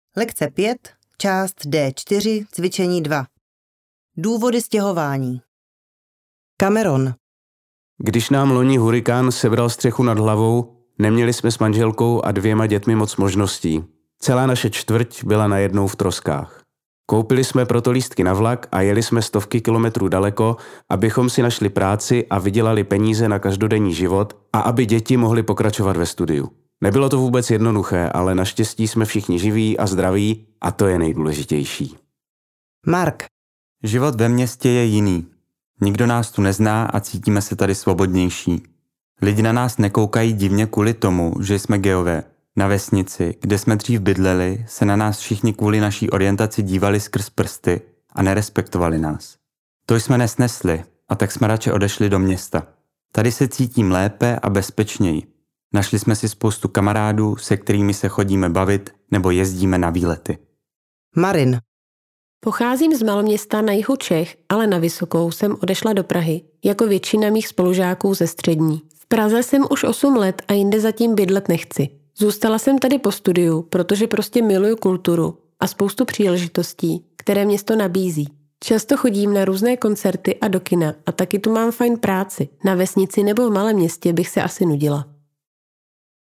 Lekce 5, část D4, cvičení 2. Důvody stěhování. Cameron. Když nám loni hurikán sebral střechu nad hlavou, neměli jsme s manželkou a 2 dětmi moc možností. Celá naše čtvrť byla najednou v troskách. Koupili jsme proto lístky na vlak a jeli jsme stovky kilometrů daleko, abychom si našli práci a vydělali peníze na každodenní život a aby děti mohly pokračovat ve studiu. Nebylo to vůbec jednoduché, ale naštěstí jsme všichni živí a zdraví a to je nejdůležitější. Mark. Život ve městě je jiný. Nikdo nás tu nezná a cítíme se tady svobodnější. Lidi na nás nekoukají divně kvůli tomu, že jsme gejové. Na vesnici, kde jsme dřív bydleli, se na nás všichni kvůli naší orientaci dívali skrz prsty a nerespektovali nás. To jsme nesnesli a tak jsme radši odešli do města. Tady se cítím lépe a bezpečněji. Našli jsme si spoustu kamarádů, se kterými se chodíme bavit nebo jezdíme na výlety. Marin. Pocházím z maloměsta na jihu Čech, ale na vysokou jsem odešla do Prahy, jako většina mých spolužáků ze střední. V Praze jsem už 8 let a jinde zatím bydlet nechci. Zůstala jsem tady po studiu, protože prostě miluju kulturu a spoustu příležitostí, které město nabízí. Často chodím na různé koncerty a do kina a taky tu mám fajn práci. Na vesnici nebo v malém městě bych se asi nudila.